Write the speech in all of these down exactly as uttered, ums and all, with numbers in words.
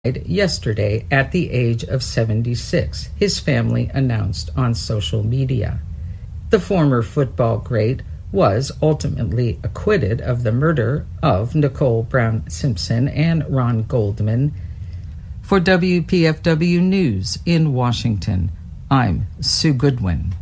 Yesterday at the age of seventy-six, his family announced on social media. The former football great was ultimately acquitted of the murder of Nicole Brown Simpson and Ron Goldman. For W P F W News in Washington, I'm Sue Goodwin.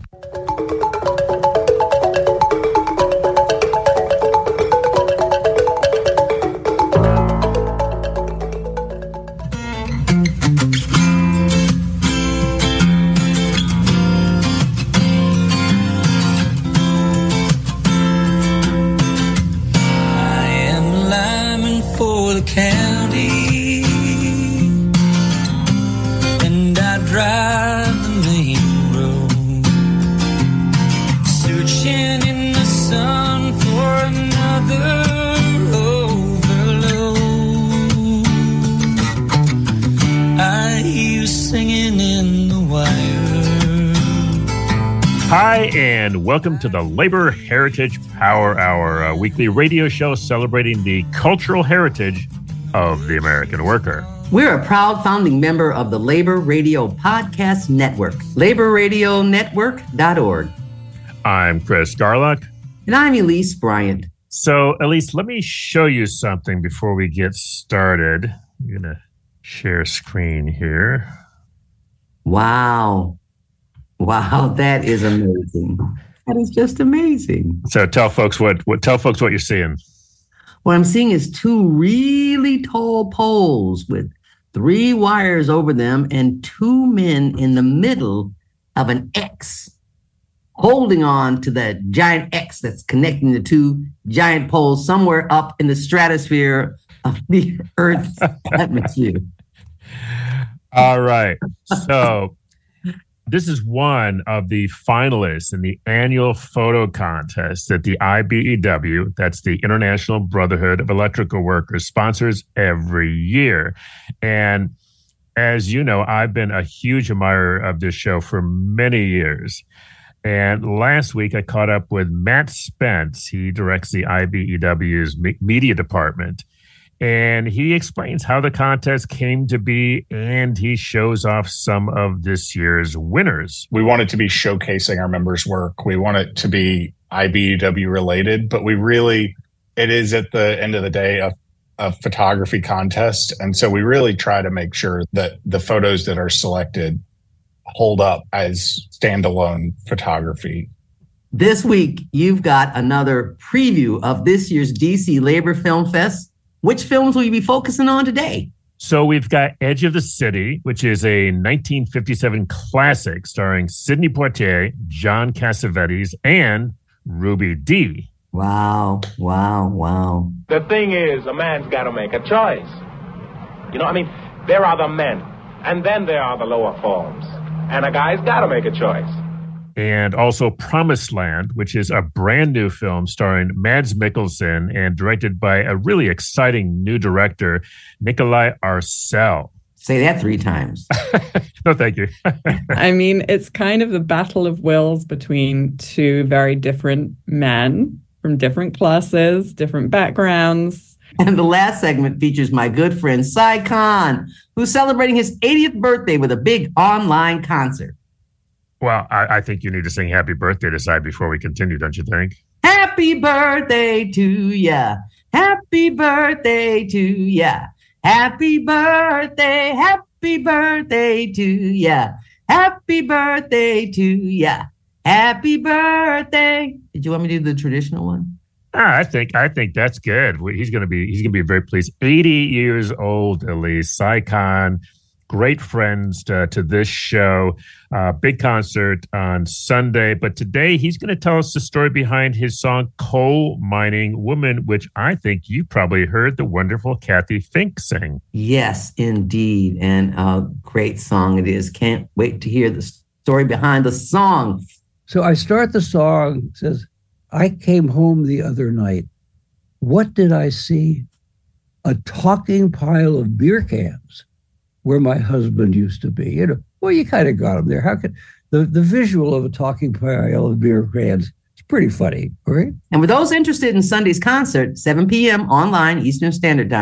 And welcome to the Labor Heritage Power Hour, a weekly radio show celebrating the cultural heritage of the American worker. We're a proud founding member of the Labor Radio Podcast Network, labor radio network dot org. I'm Chris Garlock. And I'm Elise Bryant. So, Elise, let me show you something before we get started. I'm going to share screen here. Wow. Wow, that is amazing. That is just amazing. So tell folks what, what tell folks what you're seeing. What I'm seeing is two really tall poles with three wires over them and two men in the middle of an X holding on to that giant X that's connecting the two giant poles somewhere up in the stratosphere of the Earth's atmosphere. All right. So this is one of the finalists in the annual photo contest that the I B E W, that's the International Brotherhood of Electrical Workers, sponsors every year. And as you know, I've been a huge admirer of this show for many years. And last week, I caught up with Matt Spence. He directs the I B E W's me- media department. And he explains how the contest came to be, and he shows off some of this year's winners. We want it to be showcasing our members' work. We want it to be I B E W related, but we really, it is at the end of the day a, a photography contest. And so we really try to make sure that the photos that are selected hold up as standalone photography. This week, you've got another preview of this year's D C Labor Film Fest. Which films will you be focusing on today? So we've got Edge of the City, which is a nineteen fifty-seven classic starring Sidney Poitier, John Cassavetes, and Ruby Dee. Wow, wow, wow. The thing is, a man's got to make a choice. You know, I mean, there are the men, and then there are the lower forms. And a guy's got to make a choice. And also Promised Land, which is a brand new film starring Mads Mikkelsen and directed by a really exciting new director, Nikolai Arcel. Say that three times. No, thank you. I mean, it's kind of the battle of wills between two very different men from different classes, different backgrounds. And the last segment features my good friend, Sai Khan, who's celebrating his eightieth birthday with a big online concert. Well, I, I think you need to sing Happy Birthday to Sai before we continue, don't you think? Happy birthday to ya. Happy birthday to ya. Happy birthday. Happy birthday to ya. Happy birthday to ya. Happy birthday. Did you want me to do the traditional one? Ah, I think I think that's good. He's gonna be he's gonna be very pleased. eighty years old, Elise. Sai Khan. Great friends to, to this show. Uh, big concert on Sunday. But today he's going to tell us the story behind his song Coal Mining Woman, which I think you probably heard the wonderful Kathy Fink sing. Yes, indeed. And a great song it is. Can't wait to hear the story behind the song. So I start the song. It says, I came home the other night. What did I see? A talking pile of beer cans. Where my husband used to be. You know, well, you kind of got him there. How could the, the visual of a talking pile of beer cans, it's pretty funny, right? And for those interested in Sunday's concert, seven p.m. online, Eastern Standard Time,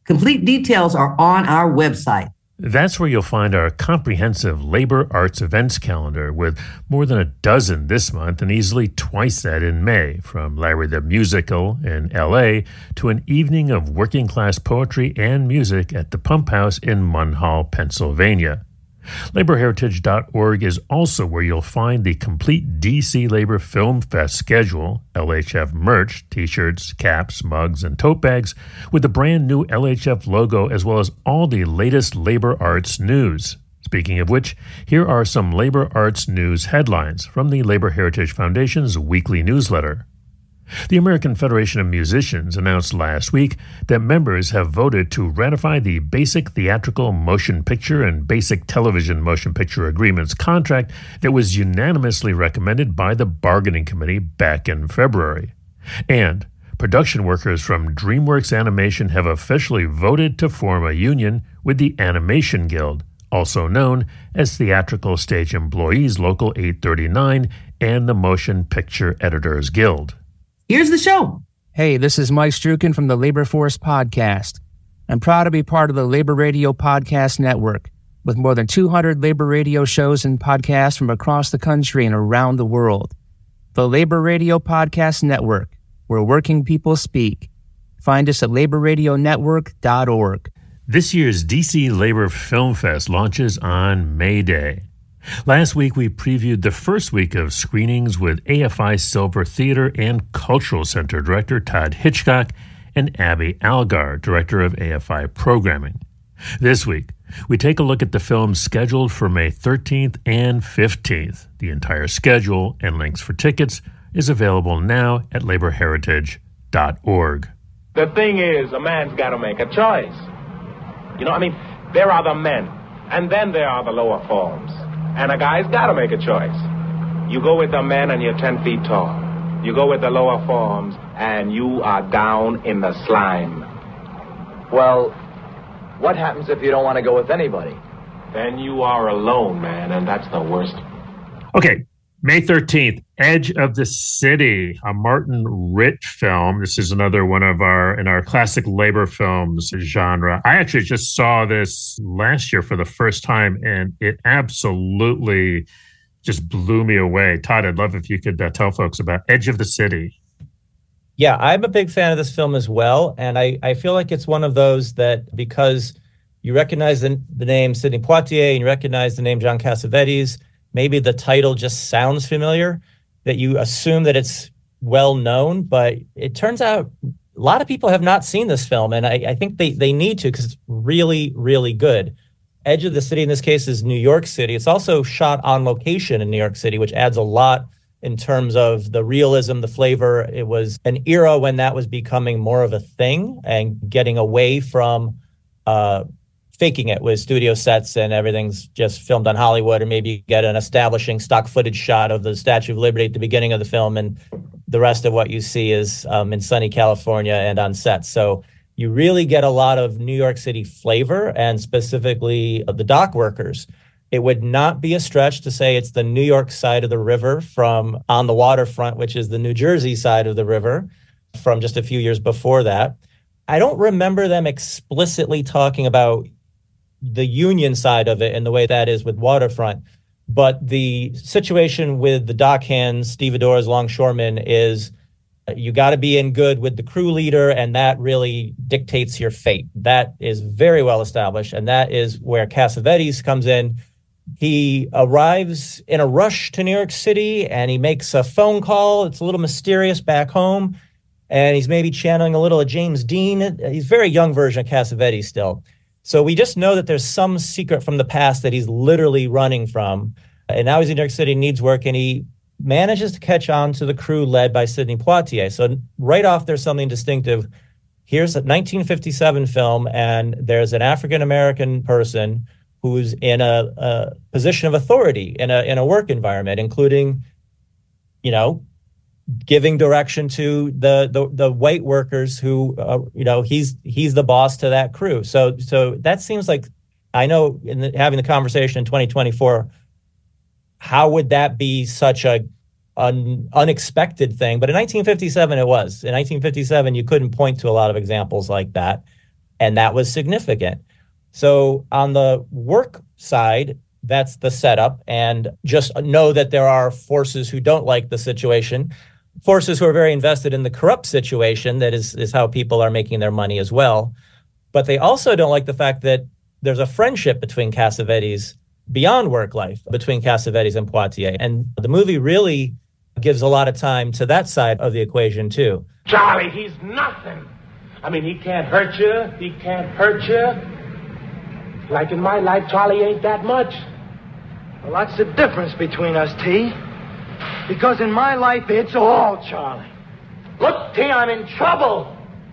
Complete details are on our website. That's where you'll find our comprehensive labor arts events calendar with more than a dozen this month and easily twice that in May, from Larry the Musical in L A to an evening of working class poetry and music at the Pump House in Munhall, Pennsylvania. labor heritage dot org is also where you'll find the complete D C Labor Film Fest schedule, L H F merch, t-shirts, caps, mugs, and tote bags, with the brand new L H F logo, as well as all the latest labor arts news. Speaking of which, here are some labor arts news headlines from the Labor Heritage Foundation's weekly newsletter. The American Federation of Musicians announced last week that members have voted to ratify the Basic Theatrical Motion Picture and Basic Television Motion Picture Agreements contract that was unanimously recommended by the Bargaining Committee back in February. And production workers from DreamWorks Animation have officially voted to form a union with the Animation Guild, also known as Theatrical Stage Employees Local eight thirty-nine and the Motion Picture Editors Guild. Here's the show. Hey, this is Mike Strukin from the Labor Force Podcast. I'm proud to be part of the Labor Radio Podcast Network, with more than two hundred labor radio shows and podcasts from across the country and around the world. The Labor Radio Podcast Network, where working people speak. Find us at labor radio network dot org. This year's D C Labor Film Fest launches on May Day. Last week, we previewed the first week of screenings with A F I Silver Theater and Cultural Center Director Todd Hitchcock and Abby Algar, Director of A F I Programming. This week, we take a look at the films scheduled for May thirteenth and fifteenth. The entire schedule and links for tickets is available now at labor heritage dot org. The thing is, a man's got to make a choice. You know, I mean, there are the men, and then there are the lower forms. And a guy's got to make a choice. You go with the men and you're ten feet tall. You go with the lower forms and you are down in the slime. Well, what happens if you don't want to go with anybody? Then you are alone, man, and that's the worst. Okay, May thirteenth, Edge of the City, a Martin Ritt film. This is another one of our, in our classic labor films genre. I actually just saw this last year for the first time, and it absolutely just blew me away. Todd, I'd love if you could uh, tell folks about Edge of the City. Yeah, I'm a big fan of this film as well, and I, I feel like it's one of those that because you recognize the, the name Sidney Poitier and you recognize the name John Cassavetes, maybe the title just sounds familiar, that you assume that it's well known, but it turns out a lot of people have not seen this film, and I, I think they, they need to because it's really, really good. Edge of the City in this case is New York City. It's also shot on location in New York City, which adds a lot in terms of the realism, the flavor. It was an era when that was becoming more of a thing and getting away from uh, faking it with studio sets and everything's just filmed on Hollywood, or maybe you get an establishing stock footage shot of the Statue of Liberty at the beginning of the film, and the rest of what you see is um, in sunny California and on set. So you really get a lot of New York City flavor, and specifically the dock workers. It would not be a stretch to say it's the New York side of the river from On the Waterfront, which is the New Jersey side of the river from just a few years before that. I don't remember them explicitly talking about the union side of it and the way that is with Waterfront. But the situation with the dock hands, stevedores, longshoremen, is you got to be in good with the crew leader, and that really dictates your fate. That is very well established, and that is where Cassavetes comes in. He arrives in a rush to New York City, and he makes a phone call. It's a little mysterious back home, and he's maybe channeling a little of James Dean. He's a very young version of Cassavetes still. So we just know that there's some secret from the past that he's literally running from. And now he's in New York City, needs work, and he manages to catch on to the crew led by Sidney Poitier. So right off, there's something distinctive. Here's a nineteen fifty-seven film, and there's an African-American person who's in a, a position of authority in a in a work environment, including, you know, giving direction to the the, the white workers who, uh, you know, he's he's the boss to that crew. So so that seems like, I know in the, having the conversation in twenty twenty-four, how would that be such a an unexpected thing? But in nineteen fifty-seven, it was. In nineteen fifty-seven, you couldn't point to a lot of examples like that. And that was significant. So on the work side, that's the setup. And just know that there are forces who don't like the situation, forces who are very invested in the corrupt situation. That is, is how people are making their money as well. But they also don't like the fact that there's a friendship between Cassavetes beyond work life, between Cassavetes and Poitier. And the movie really gives a lot of time to that side of the equation, too. Charlie, he's nothing. I mean, he can't hurt you. He can't hurt you. Like in my life, Charlie ain't that much. Well, that's the difference between us, T. Because in my life, it's all Charlie. Look, T, I'm in trouble.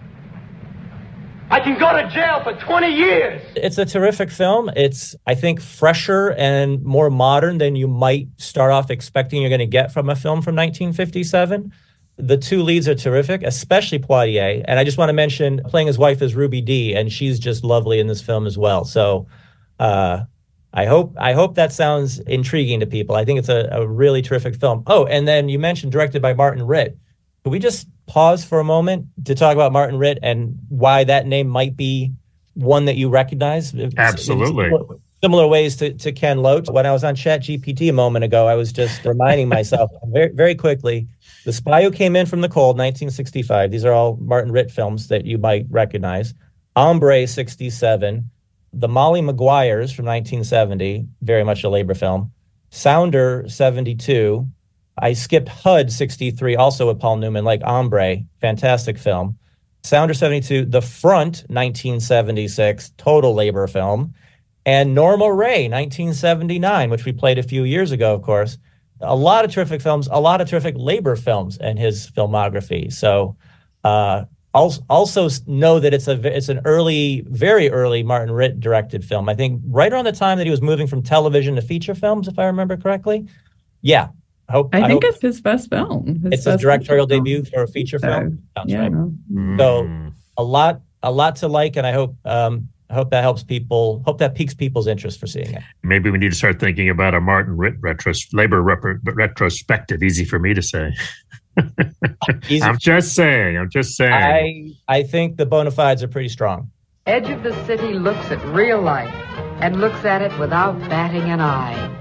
I can go to jail for twenty years. It's a terrific film. It's, I think, fresher and more modern than you might start off expecting you're going to get from a film from nineteen fifty-seven. The two leads are terrific, especially Poitier. And I just want to mention playing his wife is Ruby Dee, and she's just lovely in this film as well. So uh, I hope I hope that sounds intriguing to people. I think it's a, a really terrific film. Oh, and then you mentioned directed by Martin Ritt. Could we just pause for a moment to talk about Martin Ritt and why that name might be one that you recognize? Absolutely. In similar, similar ways to, to Ken Loach. When I was on ChatGPT a moment ago, I was just reminding myself very, very quickly, The Spy Who Came In From the Cold, nineteen sixty-five. These are all Martin Ritt films that you might recognize. Hombre, sixty-seven. The Molly Maguires from nineteen seventy, very much a labor film. Sounder, seventy-two. I skipped H U D sixty-three, also with Paul Newman, like Hombre, fantastic film. Sounder seventy-two, The Front, nineteen seventy-six, total labor film. And Norma Ray, nineteen seventy-nine, which we played a few years ago, of course. A lot of terrific films, a lot of terrific labor films in his filmography. So uh, also, also know that it's a it's an early, very early Martin Ritt directed film. I think right around the time that he was moving from television to feature films, if I remember correctly. Yeah. I, hope, I, I think hope it's his first film. His it's first his directorial film. debut for a feature So, film. Sounds yeah. right. Mm. So a lot, a lot to like, and I hope, um, I hope that helps people. Hope that piques people's interest for seeing it. Maybe we need to start thinking about a Martin Ritt retros- labor rep- retrospective. Easy for me to say. Easy. I'm just saying. I'm just saying. I I think the bona fides are pretty strong. Edge of the City looks at real life and looks at it without batting an eye.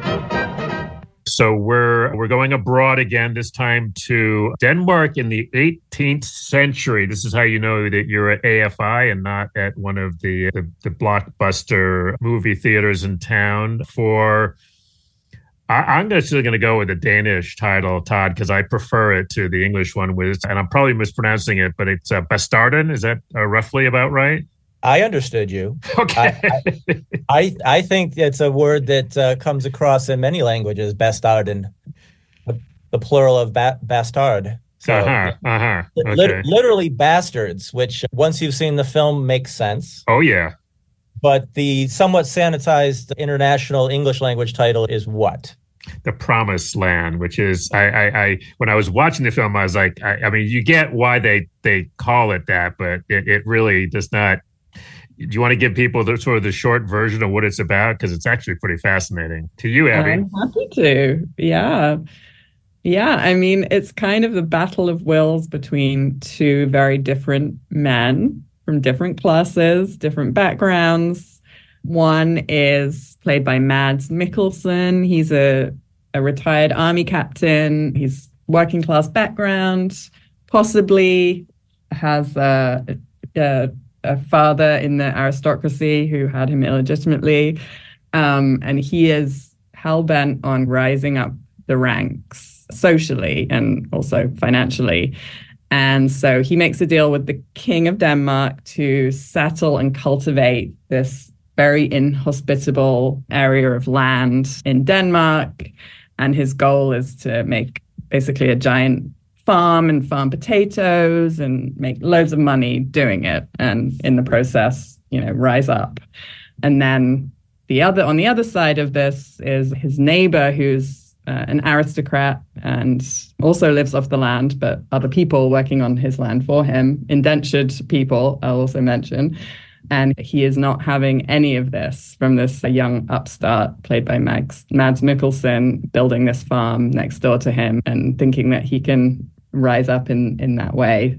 So we're we're going abroad again, this time to Denmark in the eighteenth century. This is how you know that you're at A F I and not at one of the the, the blockbuster movie theaters in town. For I, I'm actually going to go with the Danish title, Todd, because I prefer it to the English one. With, and I'm probably mispronouncing it, but it's uh, Bastarden. Is that uh, roughly about right? I understood you. Okay. I, I, I, I think it's a word that uh, comes across in many languages, bastarden, the, the plural of ba- bastard. So, uh-huh, uh-huh. Okay. Lit- literally bastards, which once you've seen the film makes sense. Oh, yeah. But the somewhat sanitized international English language title is what? The Promised Land, which is, I, I, I when I was watching the film, I was like, I, I mean, you get why they, they call it that, but it, it really does not. Do you want to give people the sort of the short version of what it's about? Because it's actually pretty fascinating. To you, Abby. I'm happy to. Yeah. Yeah. I mean, it's kind of the battle of wills between two very different men from different classes, different backgrounds. One is played by Mads Mikkelsen. He's a, a retired army captain. He's working class background, possibly has a, a a father in the aristocracy who had him illegitimately. Um, and he is hell-bent on rising up the ranks socially and also financially. And so he makes a deal with the King of Denmark to settle and cultivate this very inhospitable area of land in Denmark. And his goal is to make basically a giant farm and farm potatoes and make loads of money doing it, and in the process, you know, rise up. And then the other on the other side of this is his neighbor, who's uh, an aristocrat and also lives off the land, but other people working on his land for him, indentured people, I'll also mention. And he is not having any of this from this young upstart played by Mads, Mads Mikkelsen, building this farm next door to him and thinking that he can rise up in, in that way.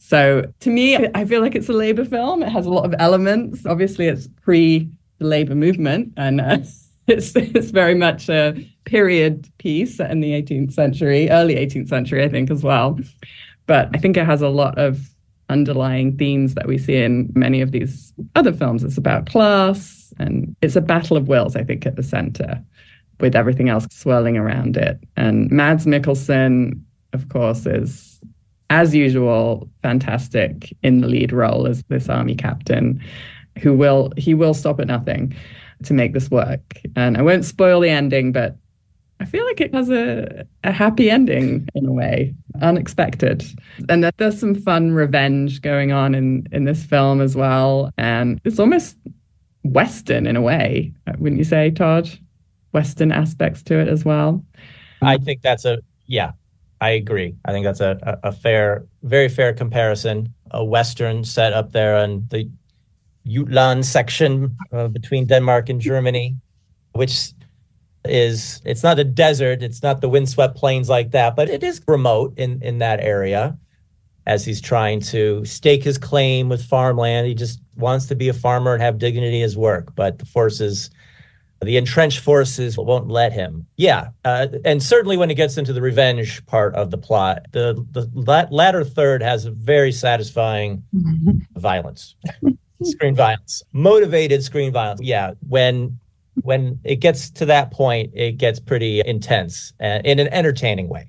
So to me, I feel like it's a labor film. It has a lot of elements. Obviously, it's pre the labor movement, and uh, it's it's very much a period piece in the eighteenth century, early eighteenth century, I think, as well. But I think it has a lot of underlying themes that we see in many of these other films. It's about class, and it's a battle of wills, I think, at the center, with everything else swirling around it. And Mads Mikkelsen, of course, is, as usual, fantastic in the lead role as this army captain who will, he will stop at nothing to make this work. And I won't spoil the ending, but I feel like it has a, a happy ending in a way, unexpected. And there's some fun revenge going on in, in this film as well. And it's almost Western in a way, wouldn't you say, Todd? Western aspects to it as well. I think that's a, yeah, I agree. I think that's a, a, a fair, very fair comparison. A Western set up there on the Jutland section uh, between Denmark and Germany, which is, it's not a desert, it's not the windswept plains like that, but it is remote in, in that area as he's trying to stake his claim with farmland. He just wants to be a farmer and have dignity in his work, but the forces, the entrenched forces won't let him. Yeah, uh, and certainly when it gets into the revenge part of the plot, the, the latter third has a very satisfying violence, screen violence, motivated screen violence. Yeah, when when it gets to that point, it gets pretty intense uh, in an entertaining way.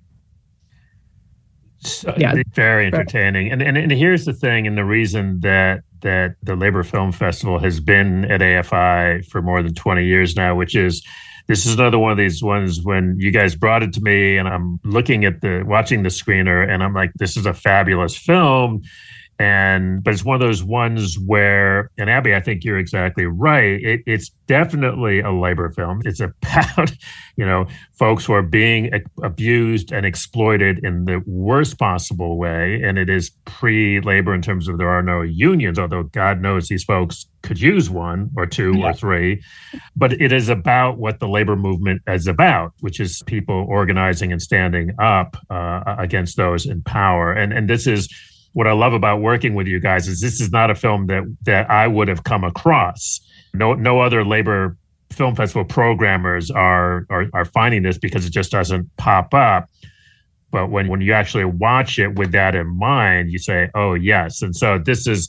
So, yeah, very entertaining. And, and and here's the thing, and the reason that that the Labor Film Festival has been at A F I for more than twenty years now, which is, this is another one of these ones when you guys brought it to me and I'm looking at the, watching the screener and I'm like, this is a fabulous film. And, but it's one of those ones where, and Abby, I think you're exactly right. It, it's definitely a labor film. It's about, you know, folks who are being abused and exploited in the worst possible way. And it is pre-labor in terms of there are no unions, although God knows these folks could use one or two yeah. or three. But it is about what the labor movement is about, which is people organizing and standing up uh, against those in power. And, and this is, what I love about working with you guys is this is not a film that that I would have come across. No, no other labor film festival programmers are are, are finding this because it just doesn't pop up. But when, when you actually watch it with that in mind, you say, oh, yes. And so this is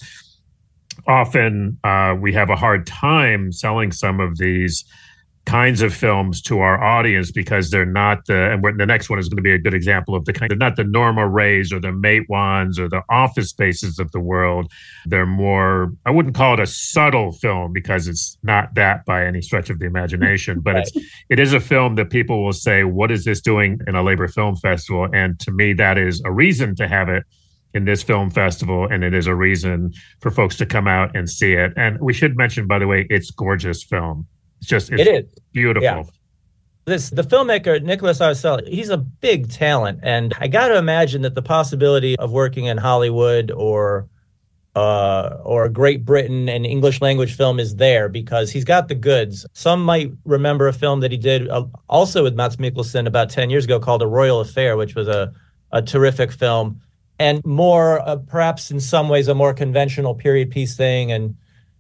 often uh, we have a hard time selling some of these kinds of films to our audience because they're not the, and we're, the next one is going to be a good example of the kind, they're not the Norma Rays or the Matewan's or the Office Spaces of the world. They're more, I wouldn't call it a subtle film because it's not that by any stretch of the imagination, but right. it's, it is a film that people will say, what is this doing in a labor film festival? And to me, that is a reason to have it in this film festival. And it is a reason for folks to come out and see it. And we should mention, by the way, it's gorgeous film. It's just, it's it is beautiful. Yeah. This, the filmmaker, Nicholas Arcel, he's a big talent. And I got to imagine that the possibility of working in Hollywood or uh, or Great Britain and English language film is there because he's got the goods. Some might remember a film that he did uh, also with Mads Mikkelsen about ten years ago called A Royal Affair, which was a, a terrific film. And more, uh, perhaps in some ways, a more conventional period piece thing and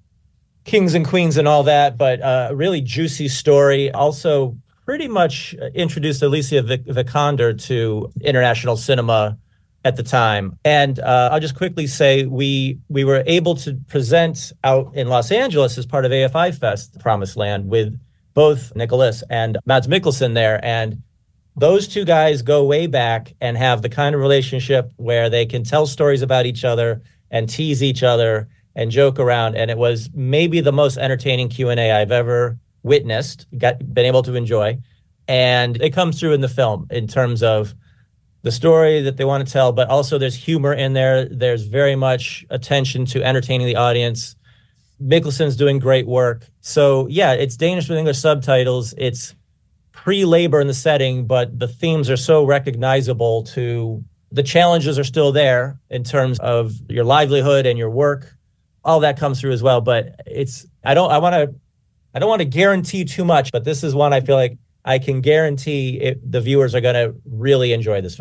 kings and queens and all that, but a uh, really juicy story. Also pretty much introduced Alicia Vik- Vikander to international cinema at the time. And uh, I'll just quickly say we we were able to present out in Los Angeles as part of A F I Fest, Promised Land, with both Nicholas and Mads Mikkelsen there. And those two guys go way back and have the kind of relationship where they can tell stories about each other and tease each other and joke around. And it was maybe the most entertaining Q and A I've ever witnessed, got been able to enjoy. And it comes through in the film in terms of the story that they want to tell, but also there's humor in there. There's very much attention to entertaining the audience. Mikkelsen's doing great work. So yeah, it's Danish with English subtitles. It's pre-labor in the setting, but the themes are so recognizable to the challenges are still there in terms of your livelihood and your work. All that comes through as well. But it's, I don't, I want to, I don't want to guarantee too much, but this is one I feel like I can guarantee it, the viewers are going to really enjoy this film.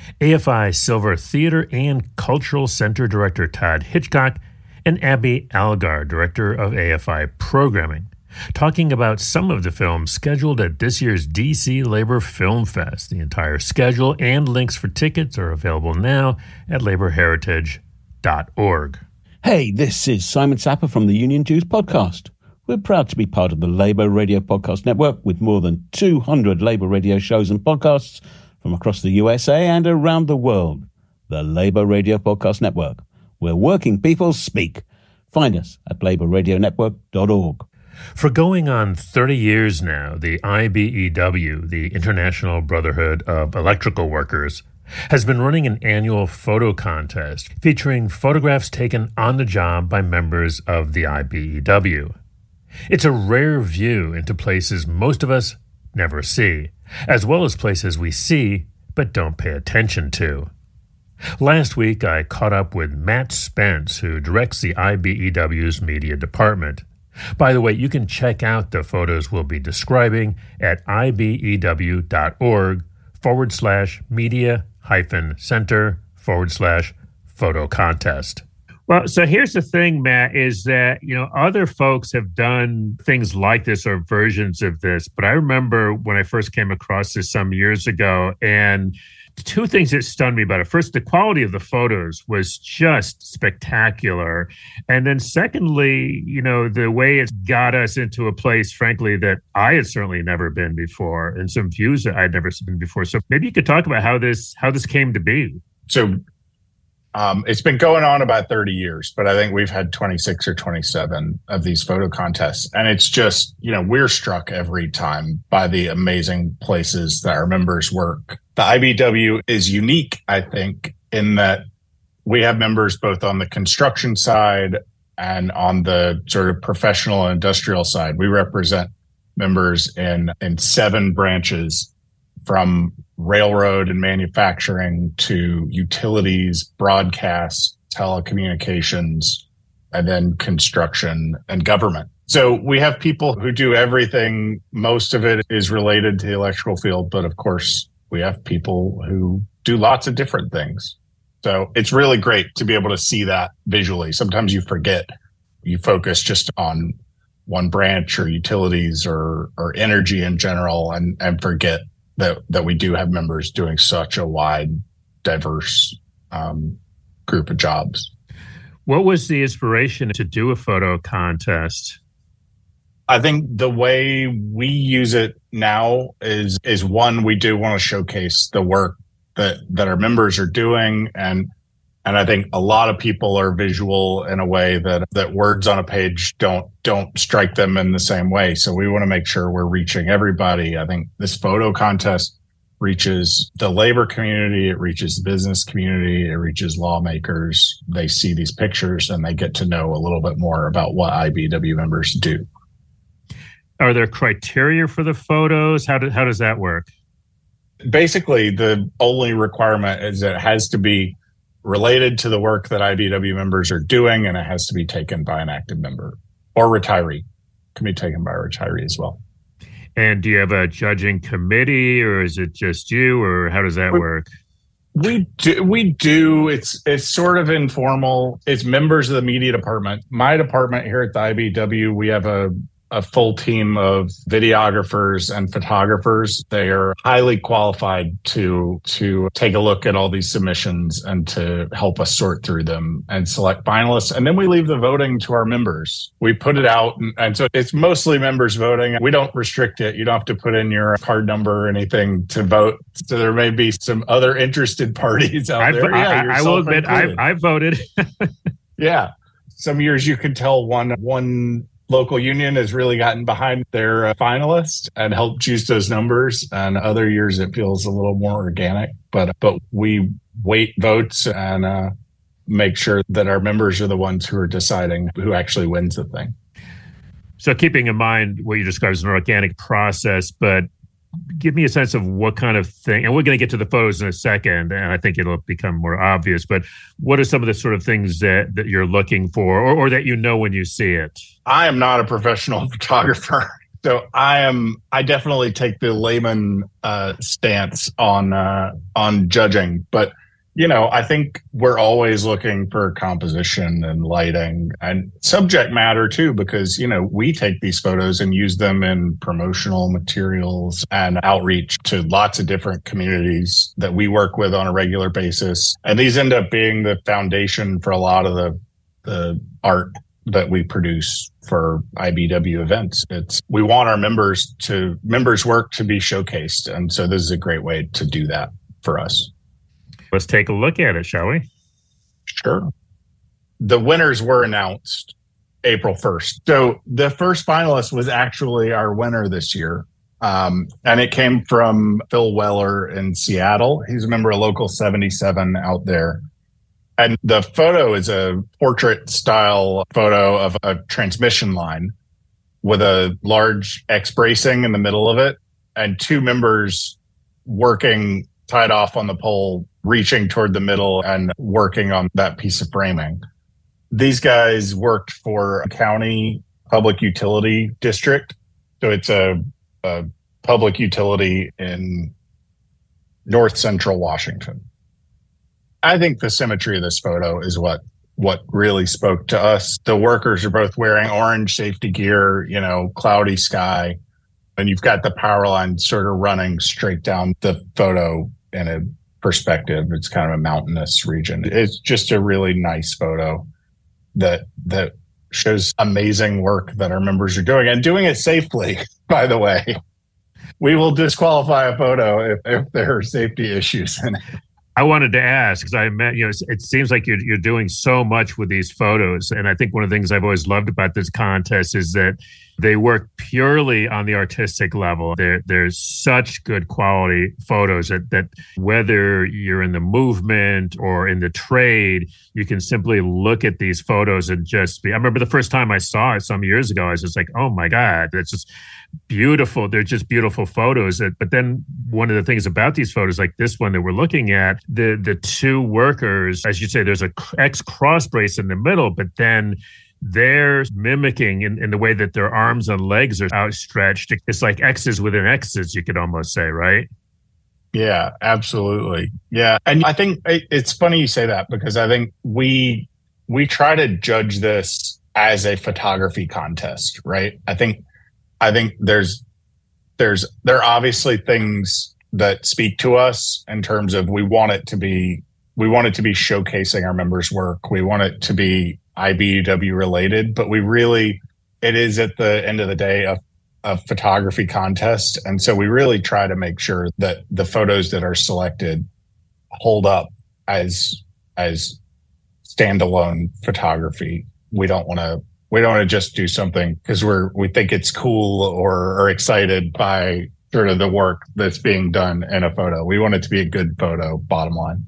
A F I Silver Theater and Cultural Center Director Todd Hitchcock, and Abby Algar, Director of A F I Programming, talking about some of the films scheduled at this year's D C Labor Film Fest. The entire schedule and links for tickets are available now at labor heritage dot org. Hey, this is Simon Sapper from the Union Jews podcast. We're proud to be part of the Labor Radio Podcast Network with more than two hundred Labor Radio shows and podcasts from across the U S A and around the world. The Labor Radio Podcast Network, where working people speak. Find us at labor radio network dot org. For going on thirty years now, the I B E W, the International Brotherhood of Electrical Workers, has been running an annual photo contest featuring photographs taken on the job by members of the I B E W. It's a rare view into places most of us never see, as well as places we see but don't pay attention to. Last week, I caught up with Matt Spence, who directs the I B E W's media department. By the way, you can check out the photos we'll be describing at ibew.org forward slash media hyphen center forward slash photo contest. Well, so here's the thing, Matt, is that, you know, other folks have done things like this or versions of this. But I remember when I first came across this some years ago, and two things that stunned me about it. First, the quality of the photos was just spectacular. And then secondly, you know, the way it's got us into a place, frankly, that I had certainly never been before, and some views that I'd never seen before. So maybe you could talk about how this how this came to be. So um, it's been going on about thirty years, but I think we've had twenty-six or twenty-seven of these photo contests. And it's just, you know, we're struck every time by the amazing places that our members work. The I B W is unique, I think, in that we have members both on the construction side and on the sort of professional and industrial side. We represent members in, in seven branches, from railroad and manufacturing to utilities, broadcast, telecommunications, and then construction and government. So we have people who do everything. Most of it is related to the electrical field, but of course, we have people who do lots of different things. So it's really great to be able to see that visually. Sometimes you forget, you focus just on one branch or utilities or or energy in general, and, and forget that, that we do have members doing such a wide, diverse um, group of jobs. What was the inspiration to do a photo contest? I think the way we use it now is is one, we do want to showcase the work that that our members are doing, and and I think a lot of people are visual in a way that that words on a page don't don't strike them in the same way. So we want to make sure we're reaching everybody. I think this photo contest reaches the labor community, it reaches the business community, it reaches lawmakers. They see these pictures and they get to know a little bit more about what I B W members do. Are there criteria for the photos? How do, how does that work? Basically, the only requirement is that it has to be related to the work that I B W members are doing, and it has to be taken by an active member or retiree. It can be taken by a retiree as well. And do you have a judging committee, or is it just you, or how does that we, work? We do. We do. It's it's sort of informal. It's members of the media department. My department here at the I B W, we have a a full team of videographers and photographers. They are highly qualified to to take a look at all these submissions and to help us sort through them and select finalists. And then we leave the voting to our members. We put it out, and, and so it's mostly members voting. We don't restrict it. You don't have to put in your card number or anything to vote. So there may be some other interested parties out I've, there. Yeah, I, I will admit, I, I voted. Yeah. Some years you can tell one one local union has really gotten behind their uh, finalists and helped juice those numbers. And other years it feels a little more organic, but but we weight votes and uh, make sure that our members are the ones who are deciding who actually wins the thing. So keeping in mind what you described as an organic process, but give me a sense of what kind of thing, and we're going to get to the photos in a second, and I think it'll become more obvious, but what are some of the sort of things that, that you're looking for, or, or that you know when you see it? I am not a professional photographer. So I am. I definitely take the layman uh, stance on uh, on judging, but you know, I think we're always looking for composition and lighting and subject matter too, because you know we take these photos and use them in promotional materials and outreach to lots of different communities that we work with on a regular basis, and these end up being the foundation for a lot of the the art that we produce for I B W events. It's we want our members to members' work to be showcased, and so this is a great way to do that for us. Let's take a look at it, shall we? Sure. The winners were announced April first. So the first finalist was actually our winner this year. Um, and it came from Phil Weller in Seattle. He's a member of Local seventy-seven out there. And the photo is a portrait style photo of a transmission line with a large X bracing in the middle of it and two members working tied off on the pole, reaching toward the middle and working on that piece of framing. These guys worked for a county public utility district. So it's a, a public utility in north central Washington. I think the symmetry of this photo is what what really spoke to us. The workers are both wearing orange safety gear, you know, cloudy sky, and you've got the power line sort of running straight down the photo in a perspective. It's kind of a mountainous region. It's just a really nice photo that that shows amazing work that our members are doing and doing it safely, by the way. We will disqualify a photo if, if there are safety issues in it. I wanted to ask because I met, you know, it seems like you're you're doing so much with these photos. And I think one of the things I've always loved about this contest is that they work purely on the artistic level. There, there's such good quality photos that, that whether you're in the movement or in the trade, you can simply look at these photos and just be, I remember the first time I saw it some years ago, I was just like, oh my God, it's just beautiful. They're just beautiful photos. But then one of the things about these photos, like this one that we're looking at, the, the two workers, as you say, there's a X cross brace in the middle, but then they're mimicking in, in the way that their arms and legs are outstretched. It's like X's within X's, you could almost say, right? Yeah, absolutely. Yeah. And I think it's funny you say that because I think we we try to judge this as a photography contest, right? I think I think there's there's there are obviously things that speak to us in terms of we want it to be we want it to be showcasing our members' work. We want it to be I B W related, but we really, it is at the end of the day a, a photography contest. And so we really try to make sure that the photos that are selected hold up as, as standalone photography. We don't want to, we don't want to just do something because we're, we think it's cool or are excited by sort of the work that's being done in a photo. We want it to be a good photo, bottom line.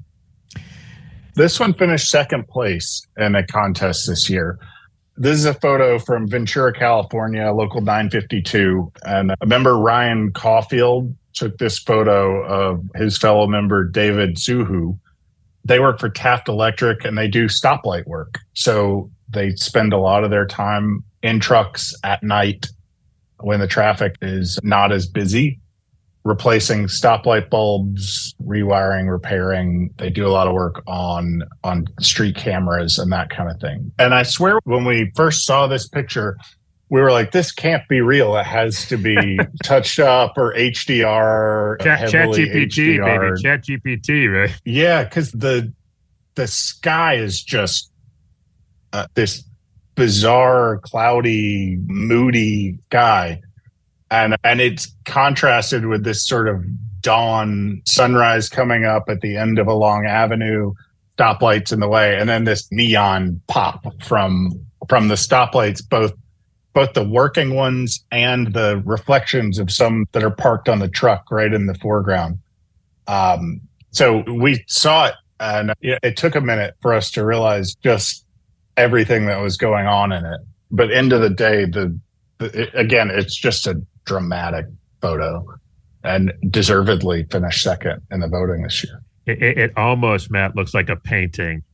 This one finished second place in a contest this year. This is a photo from Ventura, California, local nine fifty-two. And a member, Ryan Caulfield, took this photo of his fellow member, David Suhu. They work for Taft Electric and they do stoplight work. So they spend a lot of their time in trucks at night when the traffic is not as busy, replacing stoplight bulbs, rewiring, repairing. They do a lot of work on, on street cameras and that kind of thing. And I swear when we first saw this picture, we were like, this can't be real. It has to be touched up or H D R. Chat, Chat G P T, baby. Chat G P T, right? Yeah, because the, the sky is just uh, this bizarre, cloudy, moody sky. And and it's contrasted with this sort of dawn sunrise coming up at the end of a long avenue, stoplights in the way, and then this neon pop from from the stoplights, both both the working ones and the reflections of some that are parked on the truck right in the foreground. Um, so we saw it, and it took a minute for us to realize just everything that was going on in it. But end of the day, the, the it, again, it's just a dramatic photo and deservedly finished second in the voting this year. It, it, it almost, Matt, looks like a painting.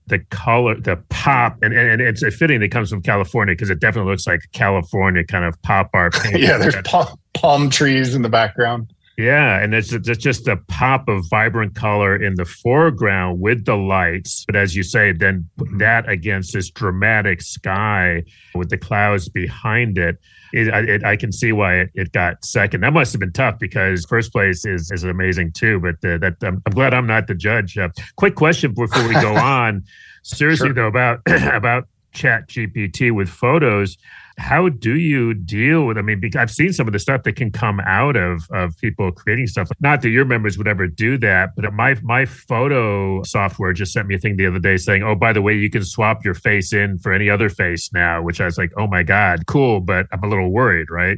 the color, the pop, and, and it's fitting that it comes from California because it definitely looks like California kind of pop art painting. Yeah, there's palm, palm trees in the background. Yeah, and it's, it's just a pop of vibrant color in the foreground with the lights. But as you say, then put that against this dramatic sky with the clouds behind it, it, it I can see why it, it got second. That must have been tough because first place is, is amazing too. But uh, that um, I'm glad I'm not the judge. Uh, quick question before we go on. Seriously, sure. though, about about Chat G P T with photos. How do you deal with, I mean, because I've seen some of the stuff that can come out of, of people creating stuff. Not that your members would ever do that, but my my photo software just sent me a thing the other day saying, oh, by the way, you can swap your face in for any other face now, which I was like, oh my God, cool. But I'm a little worried, right?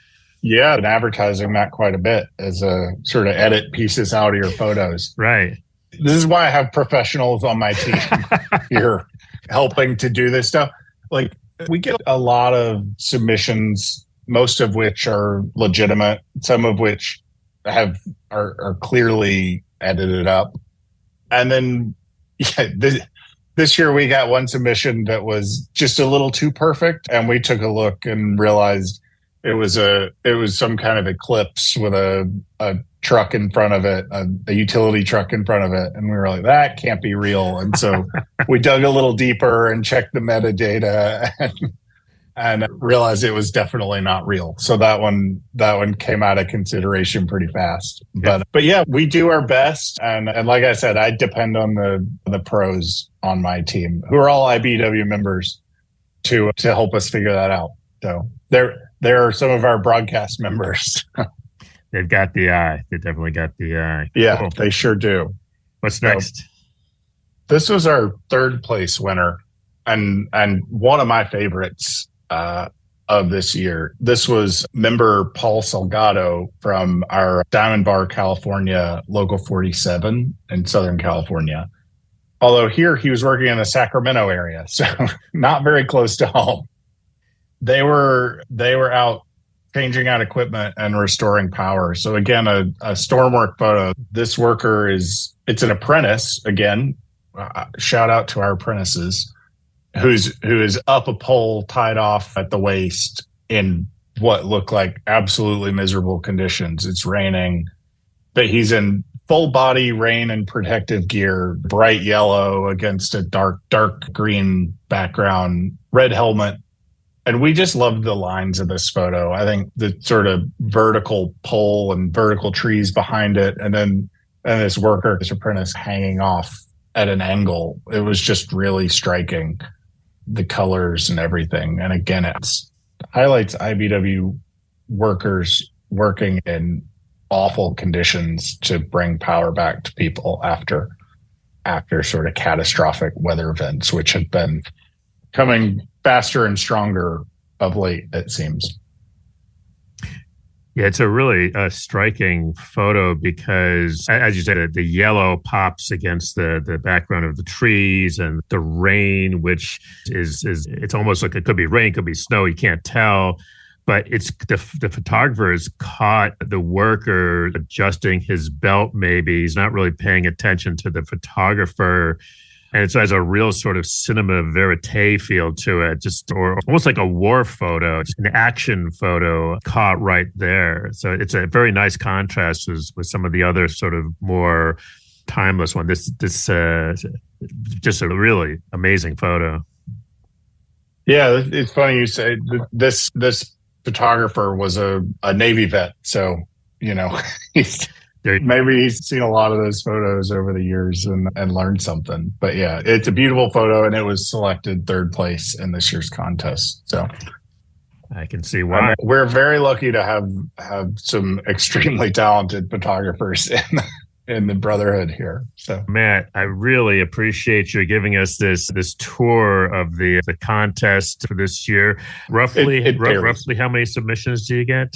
Yeah, and advertising that quite a bit as a sort of edit pieces out of your photos. Right. This is why I have professionals on my team here helping to do this stuff. Like, we get a lot of submissions, most of which are legitimate, some of which have are, are clearly edited up. And then yeah, this, this year we got one submission that was just a little too perfect, and we took a look and realized it was a it was some kind of eclipse with a, a truck in front of it, a, a utility truck in front of it. And we were like, that can't be real. And so we dug a little deeper and checked the metadata and, and realized it was definitely not real. So that one, that one came out of consideration pretty fast. Yeah. But, but yeah, we do our best. And, and like I said, I depend on the, the pros on my team who are all I B W members to, to help us figure that out. So there, there are some of our broadcast members. They've got the eye. They definitely got the eye. Yeah, cool. They sure do. What's next? So, this was our third place winner and and one of my favorites uh, of this year. This was member Paul Salgado from our Diamond Bar, California, Local forty-seven in Southern California. Although here he was working in the Sacramento area, so not very close to home. They were they were out changing out equipment and restoring power. So again, a, a stormwork photo. This worker is, it's an apprentice. Again, uh, shout out to our apprentices, who's who is up a pole tied off at the waist in what look like absolutely miserable conditions. It's raining, but he's in full body rain and protective gear, bright yellow against a dark, dark green background, red helmet. And we just loved the lines of this photo. I think the sort of vertical pole and vertical trees behind it, and then and this worker, this apprentice hanging off at an angle. It was just really striking, the colors and everything. And again, it highlights I B W workers working in awful conditions to bring power back to people after after sort of catastrophic weather events, which have been coming faster and stronger of late, it seems. Yeah, it's a really uh, striking photo because, as you said, the yellow pops against the, the background of the trees and the rain, which is, is it's almost like it could be rain, could be snow, you can't tell. But it's the, the photographer has caught the worker adjusting his belt, maybe. He's not really paying attention to the photographer. And it has a real sort of cinema verite feel to it, just or almost like a war photo, just an action photo caught right there. So it's a very nice contrast with, with some of the other sort of more timeless one. This this uh, just a really amazing photo. Yeah, it's funny you say this. This photographer was a, a Navy vet, so you know he's. Maybe he's seen a lot of those photos over the years and, and learned something. But yeah, it's a beautiful photo, and it was selected third place in this year's contest. So I can see why. I mean, we're very lucky to have have some extremely talented photographers in the, in the Brotherhood here. So Matt, I really appreciate you giving us this this tour of the the contest for this year. Roughly, it, it r- roughly, how many submissions do you get?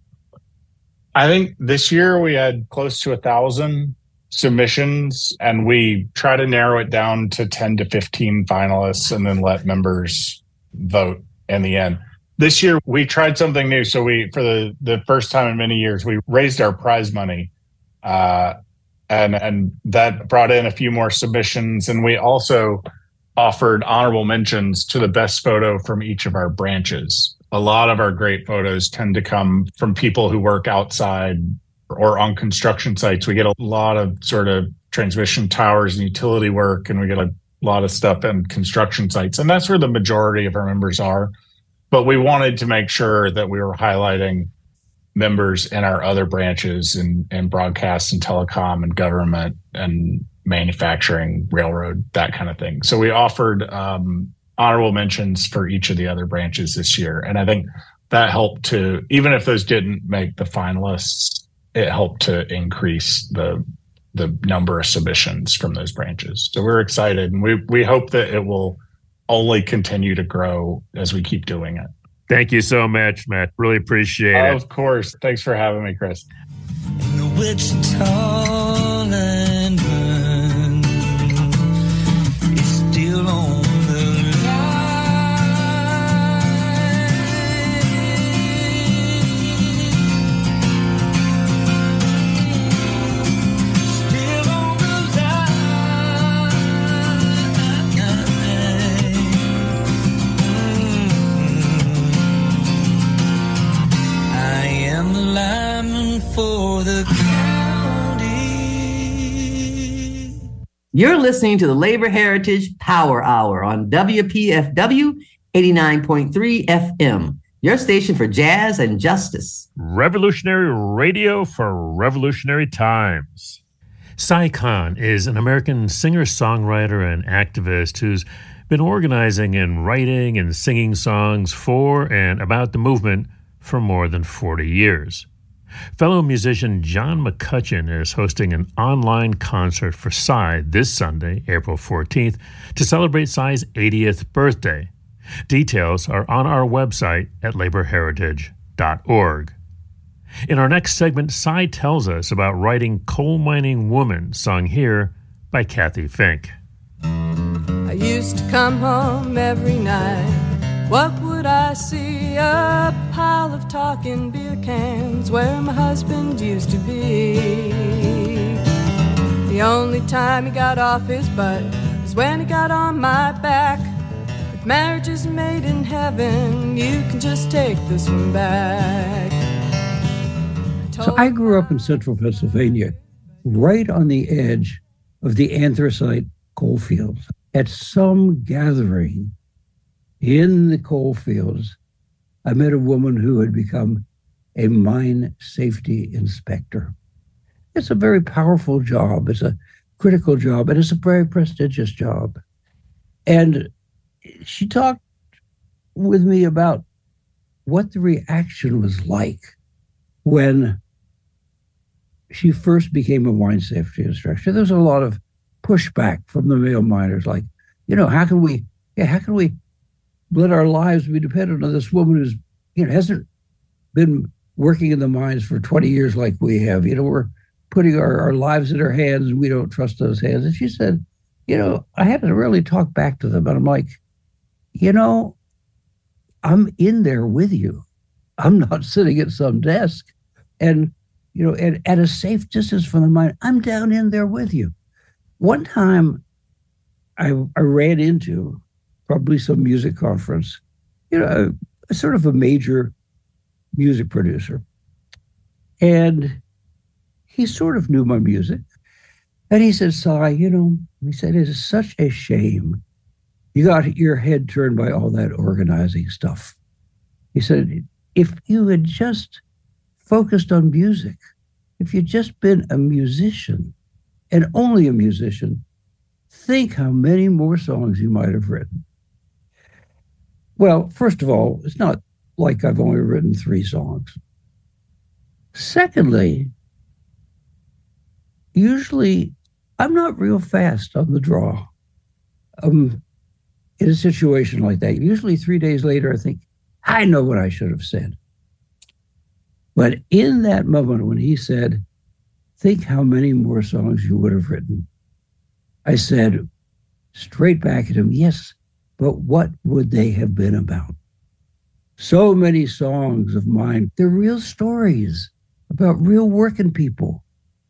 I think this year we had close to a thousand submissions, and we try to narrow it down to ten to fifteen finalists and then let members vote in the end. This year we tried something new. So we, for the, the first time in many years, we raised our prize money uh, And, and that brought in a few more submissions. And we also offered honorable mentions to the best photo from each of our branches. A lot of our great photos tend to come from people who work outside or on construction sites. We get a lot of sort of transmission towers and utility work, and we get a lot of stuff in construction sites. And that's where the majority of our members are. But we wanted to make sure that we were highlighting members in our other branches in, in broadcast and telecom and government and manufacturing, railroad, that kind of thing. So we offered um, honorable mentions for each of the other branches this year. And I think that helped to, even if those didn't make the finalists, it helped to increase the the number of submissions from those branches. So we're excited, and we we hope that it will only continue to grow as we keep doing it. Thank you so much, Matt. Really appreciate it. Of course. Thanks for having me, Chris. In the Wichita Lineman is still on the Still on the I am the lineman for the county. You're listening to the Labor Heritage Power Hour on W P F W eighty-nine point three F M, your station for jazz and justice. Revolutionary radio for revolutionary times. Cy Khan is an American singer-songwriter and activist who's been organizing and writing and singing songs for and about the movement for more than forty years. Fellow musician John McCutcheon is hosting an online concert for Cy this Sunday, April fourteenth, to celebrate Cy's eightieth birthday. Details are on our website at labor heritage dot org. In our next segment, Cy tells us about writing Coal Mining Woman, sung here by Kathy Fink. I used to come home every night. What would I see? A pile of talking beer cans where my husband used to be. The only time he got off his butt was when he got on my back. If marriage is made in heaven, you can just take this one back. So I grew up in central Pennsylvania, right on the edge of the anthracite coal fields. At some gathering in the coal fields, I met a woman who had become a mine safety inspector. It's a very powerful job. It's a critical job, and it's a very prestigious job. And she talked with me about what the reaction was like when she first became a mine safety instructor. There was a lot of pushback from the male miners, like, you know, how can we, yeah, how can we let our lives be dependent on this woman who's, you know, hasn't been working in the mines for twenty years like we have. You know, we're putting our, our lives in her hands and we don't trust those hands. And she said, you know, I had to really talk back to them. And I'm like, you know, I'm in there with you. I'm not sitting at some desk and, you know, and at a safe distance from the mine. I'm down in there with you. One time I, I ran into probably some music conference, you know, a, sort of a major music producer. And he sort of knew my music. And he said, Cy, you know, he said, it is such a shame you got your head turned by all that organizing stuff. He said, if you had just focused on music, if you'd just been a musician and only a musician, think how many more songs you might have written. Well, first of all, it's not like I've only written three songs. Secondly, usually I'm not real fast on the draw. Um, in a situation like that, usually three days later, I think, I know what I should have said. But in that moment when he said, think how many more songs you would have written, I said straight back at him, yes, but what would they have been about? So many songs of mine, they're real stories about real working people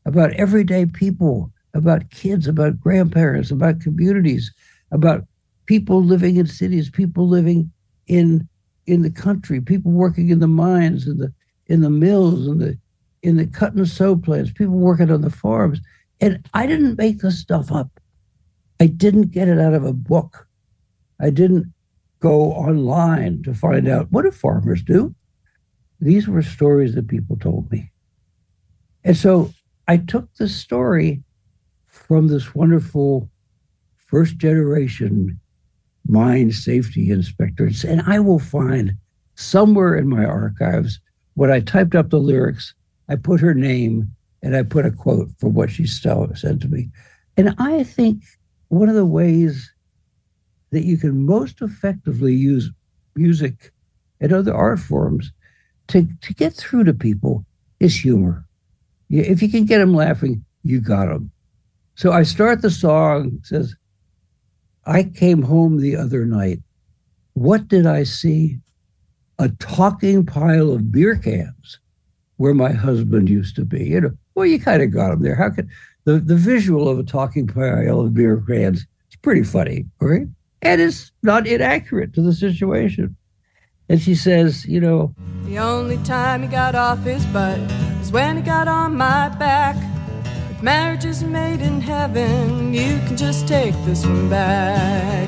about everyday people, about kids, about grandparents, about communities, about people living in cities, people living in in the country, people working in the mines, in the in the mills, in the in the cut and sew plants, people working on the farms. And I didn't make this stuff up. I didn't get it out of a book. I didn't go online to find out what do farmers do. These were stories that people told me. And so I took this story from this wonderful first generation mine safety inspector and said, I will find somewhere in my archives when I typed up the lyrics, I put her name and I put a quote for what she said to me. And I think one of the ways that you can most effectively use music and other art forms to, to get through to people is humor. If you can get them laughing, you got them. So I start the song, it says, I came home the other night. What did I see? A talking pile of beer cans where my husband used to be. You know, well, you kind of got him there. How could the, the visual of a talking pile of beer cans is pretty funny, right? And it's not inaccurate to the situation. And she says, you know, the only time he got off his butt was when he got on my back. If marriage is made in heaven, you can just take this one back.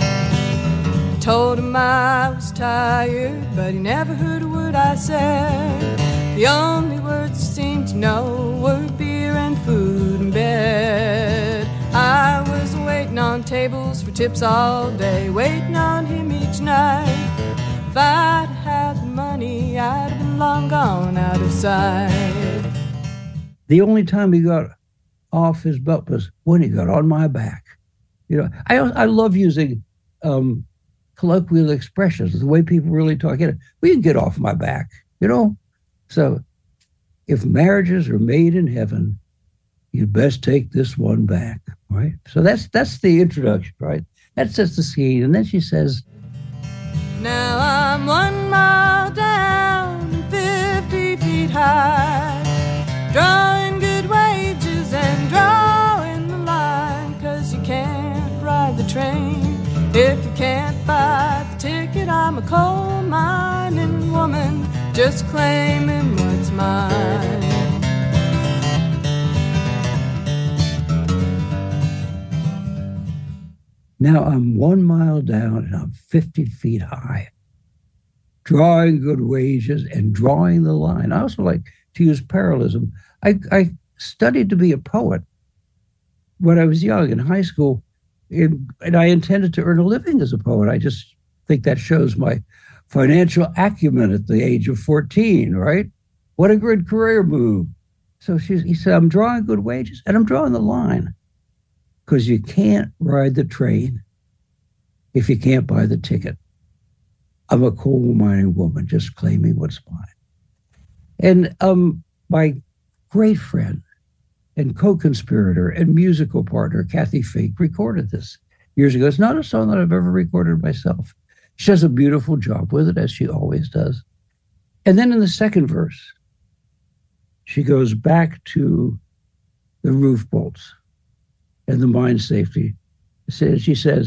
I told him I was tired, but he never heard a word I said. The only words he seemed to know were beer and food and bed. I was waiting on tables for tips all day, waiting on him each night. If I'd had the money, I'd have been long gone out of sight. The only time he got off his butt was when he got on my back. You know, I I love using um, colloquial expressions, the way people really talk. You know, we can get off my back, you know? So if marriages are made in heaven, you'd best take this one back, right? So that's that's the introduction, right? That sets the scene. And then she says, now I'm one mile down, fifty feet high, drawing good wages and drawing the line, 'cause you can't ride the train if you can't buy the ticket. I'm a coal mining woman, just claiming what's mine. now I'm one mile down and I'm fifty feet high, drawing good wages and drawing the line. I also like to use parallelism. I, I studied to be a poet when I was young in high school, and, and I intended to earn a living as a poet. I just think that shows my financial acumen at the age of fourteen, right? What a good career move. So she, he said, I'm drawing good wages and I'm drawing the line, because you can't ride the train if you can't buy the ticket. I'm a coal mining woman just claiming what's mine. And um, my great friend and co-conspirator and musical partner, Kathy Fink, recorded this years ago. It's not a song that I've ever recorded myself. She does a beautiful job with it, as she always does. And then in the second verse, she goes back to the roof bolts and the mine safety. She says,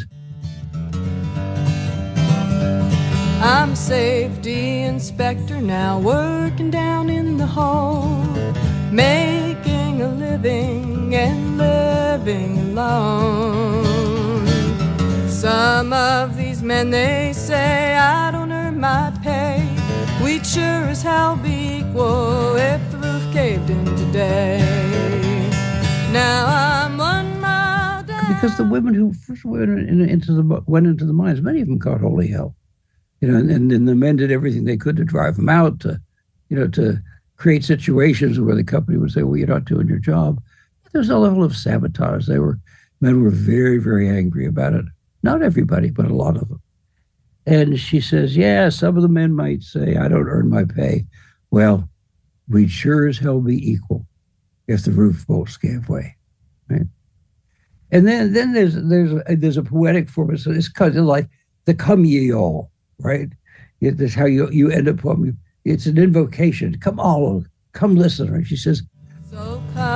I'm a safety inspector now, working down in the hole, making a living and living alone. Some of these men, they say I don't earn my pay. We'd sure as hell be equal if the roof caved in today. Now I'm one mile down. Because the women who first went into the went into the mines, many of them caught holy hell. You know, and, and then the men did everything they could to drive them out, to, you know, to create situations where the company would say, well, you're not doing your job. There's a level of sabotage. They were, men were very, very angry about it. Not everybody, but a lot of them. And she says, yeah, some of the men might say, I don't earn my pay. Well, we'd sure as hell be equal if the roof bolts gave way, right? And then, then there's there's a, there's a poetic form. It's, it's kind of like the come ye all, right? It, that's how you you end up. It's an invocation. Come all, come listen. And she says, so come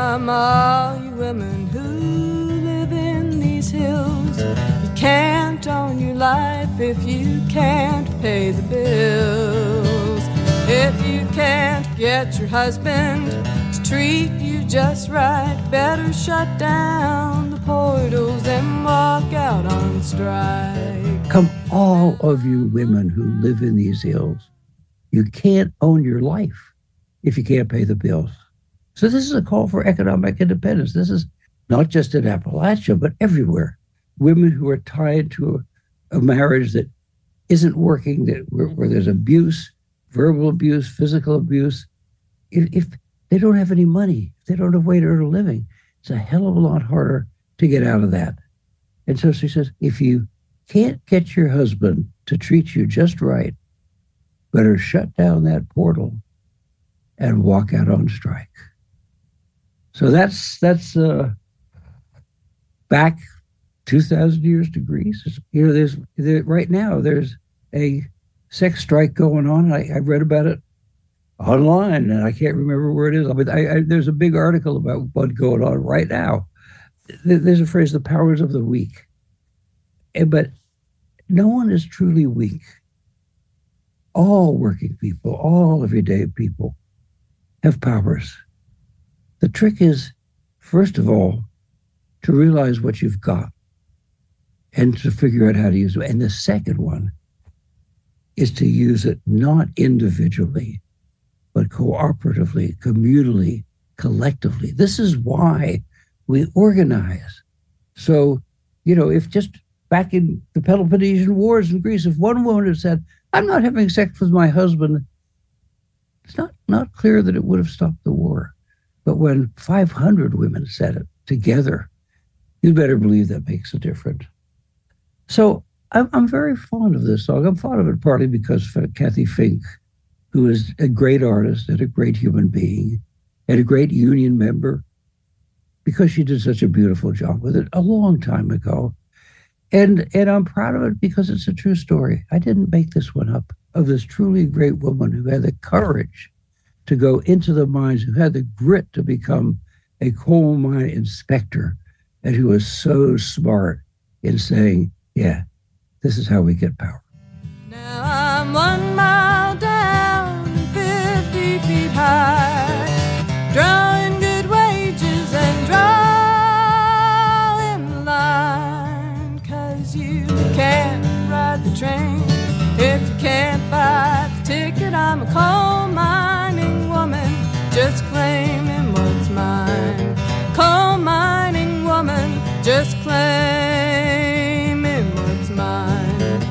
come, all you women who live in these hills. You can't own your life if you can't pay the bills. If you can't get your husband to treat you just right, better shut down the portals and walk out on strike. Come, all of you women who live in these hills, you can't own your life if you can't pay the bills. So this is a call for economic independence. This is not just in Appalachia, but everywhere. Women who are tied to a, a marriage that isn't working, that where, where there's abuse, verbal abuse, physical abuse. If, if they don't have any money, if they don't have a way to earn a living, it's a hell of a lot harder to get out of that. And so she says, if you can't get your husband to treat you just right, better shut down that portal and walk out on strike. So that's that's uh, back two thousand years to Greece. It's, you know, there's there, right now there's a sex strike going on. I, I read about it online, and I can't remember where it is. But I, I, there's a big article about what's going on right now. There's a phrase, the powers of the weak. And, but no one is truly weak. All working people, all everyday people have powers. The trick is, first of all, to realize what you've got and to figure out how to use it. And the second one is to use it not individually, but cooperatively, communally, collectively. This is why we organize. So, you know, if just back in the Peloponnesian Wars in Greece, if one woman had said, I'm not having sex with my husband, it's not, not clear that it would have stopped the war. But when five hundred women said it together, you better believe that makes a difference. So I'm, I'm very fond of this song. I'm fond of it partly because Kathy Fink, who is a great artist and a great human being and a great union member, because she did such a beautiful job with it a long time ago. And and I'm proud of it because it's a true story. I didn't make this one up, of this truly great woman who had the courage to go into the mines, who had the grit to become a coal mine inspector, and who was so smart in saying, yeah, this is how we get power. Now I'm one mile down and fifty feet high, drawing good wages and drawing the line, 'cause you can't ride the train if you can't buy the ticket. I'm a coal mining woman, just claiming what's mine. Coal mining woman, just claiming what's mine.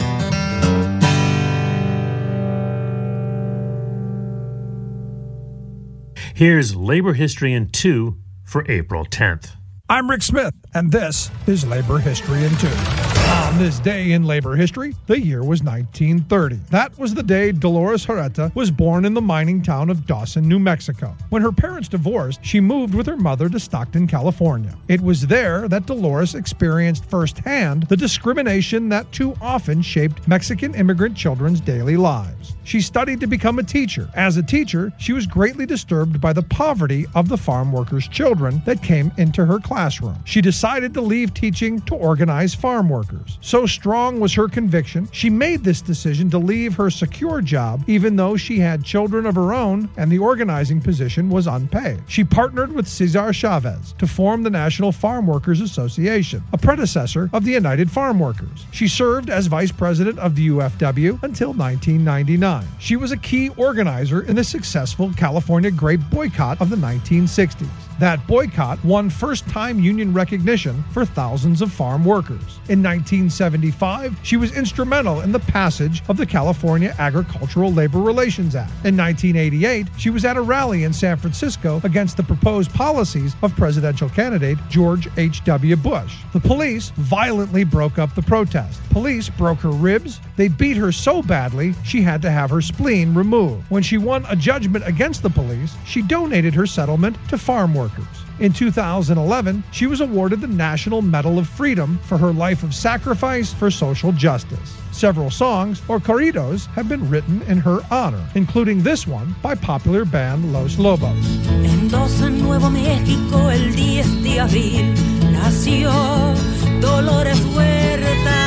Here's Labor History in Two for April tenth. I'm Rick Smith, and this is Labor History in Two. On this day in labor history, the year was nineteen thirty. That was the day Dolores Huerta was born in the mining town of Dawson, New Mexico. When her parents divorced, she moved with her mother to Stockton, California. It was there that Dolores experienced firsthand the discrimination that too often shaped Mexican immigrant children's daily lives. She studied to become a teacher. As a teacher, she was greatly disturbed by the poverty of the farm workers' children that came into her classroom. She decided to leave teaching to organize farm workers. So strong was her conviction, she made this decision to leave her secure job, even though she had children of her own and the organizing position was unpaid. She partnered with Cesar Chavez to form the National Farm Workers Association, a predecessor of the United Farm Workers. She served as vice president of the U F W until nineteen ninety-nine. She was a key organizer in the successful California grape boycott of the nineteen sixties. That boycott won first-time union recognition for thousands of farm workers. In nineteen seventy-five, she was instrumental in the passage of the California Agricultural Labor Relations Act. In nineteen eighty-eight, she was at a rally in San Francisco against the proposed policies of presidential candidate George H W Bush. The police violently broke up the protest. Police broke her ribs, They beat her so badly, she had to have her spleen removed. When she won a judgment against the police, she donated her settlement to farm workers. In two thousand eleven, she was awarded the National Medal of Freedom for her life of sacrifice for social justice. Several songs, or corridos, have been written in her honor, including this one by popular band Los Lobos. En Doce, Nuevo México, el diez de abril, nació Dolores Huerta.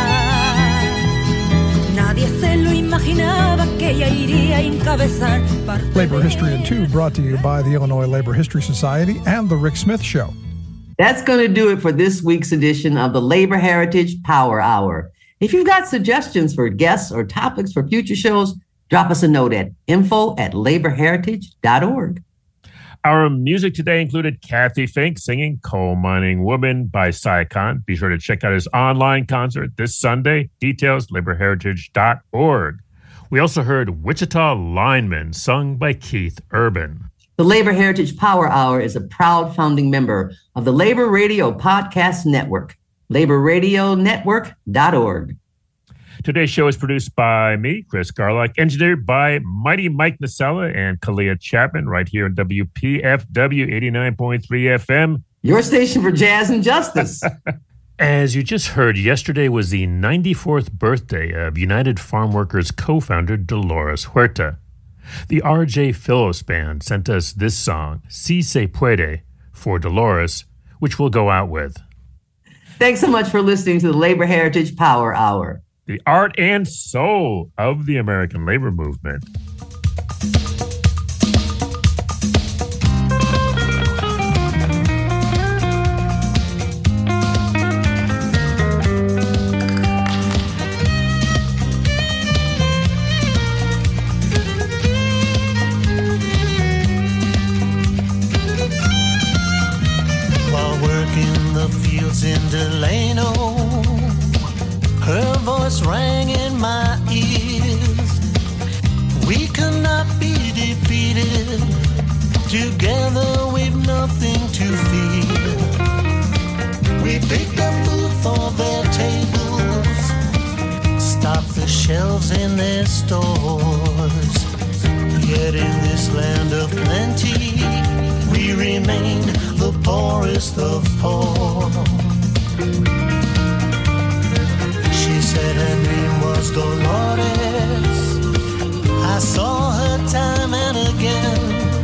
Nadie se lo imaginaba que ella iría a encabezar. Labor History in Two, brought to you by the Illinois Labor History Society and The Rick Smith Show. That's going to do it for this week's edition of the Labor Heritage Power Hour. If you've got suggestions for guests or topics for future shows, drop us a note at info at labor heritage dot org. Our music today included Kathy Fink singing Coal Mining Woman by Cy Khan. Be sure to check out his online concert this Sunday. Details, labor heritage dot org. We also heard Wichita Lineman, sung by Keith Urban. The Labor Heritage Power Hour is a proud founding member of the Labor Radio Podcast Network, labor radio network dot org. Today's show is produced by me, Chris Garlock, engineered by Mighty Mike Nasella and Kalia Chapman, right here on W P F W eighty-nine point three F M. Your station for jazz and justice. As you just heard, yesterday was the ninety-fourth birthday of United Farm Workers co-founder Dolores Huerta. The R J Phillips Band sent us this song, Si Se Puede, for Dolores, which we'll go out with. Thanks so much for listening to the Labor Heritage Power Hour. The art and soul of the American labor movement. While working the fields in Delano, her voice rang in my ears. We cannot be defeated. Together we've nothing to fear. We picked up food for their tables, stocked the shelves in their stores. Yet in this land of plenty, we remained the poorest of poor. She said her name was Dolores. I saw her time and again.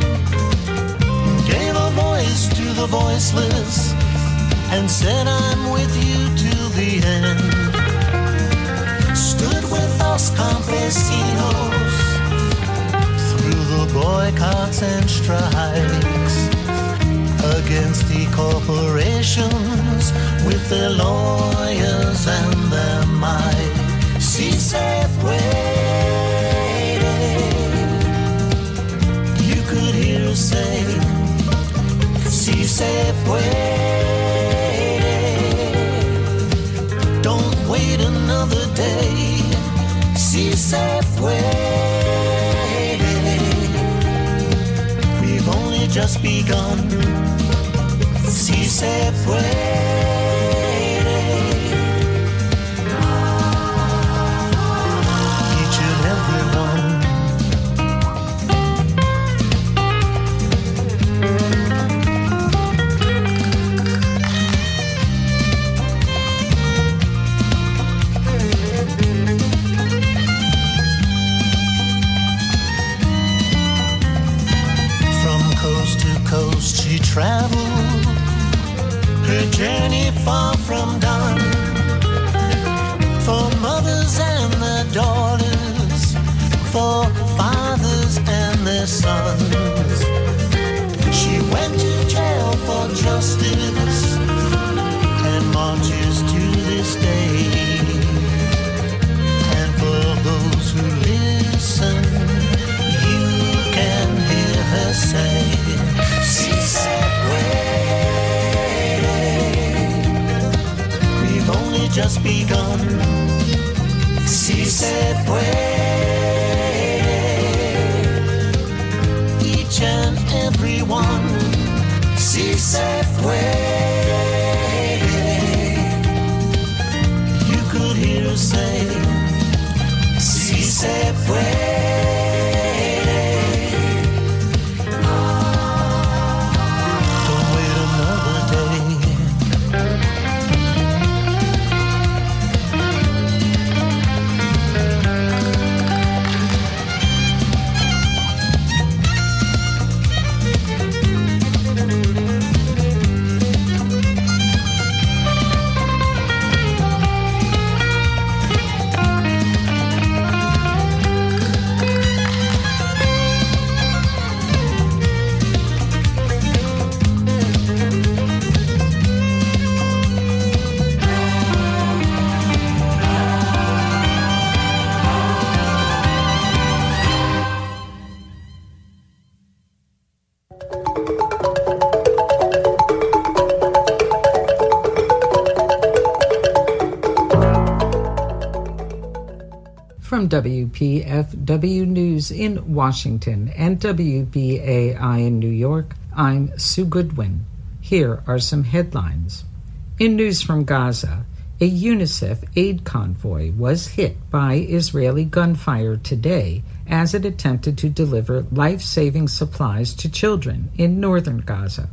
Gave a voice to the voiceless and said I'm with you till the end. Stood with us campesinos through the boycotts and strikes, against the corporations with their lawyers and their might. Si se puede. You could hear her say, si se puede. Don't wait another day. Si se puede. We've only just begun. Si se puede. Each and every one. From coast to coast she traveled, her journey far from done. For mothers and their daughters, for fathers and their sons. She went to jail for justice and marches to this day. And for those who listen, you can hear her say, si se puede. We've only just begun. Si se puede. Each and every one. Si se puede. You could hear her say, From W P F W News in Washington and W B A I in New York, I'm Sue Goodwin. Here are some headlines. In news from Gaza, a UNICEF aid convoy was hit by Israeli gunfire today as it attempted to deliver life-saving supplies to children in northern Gaza.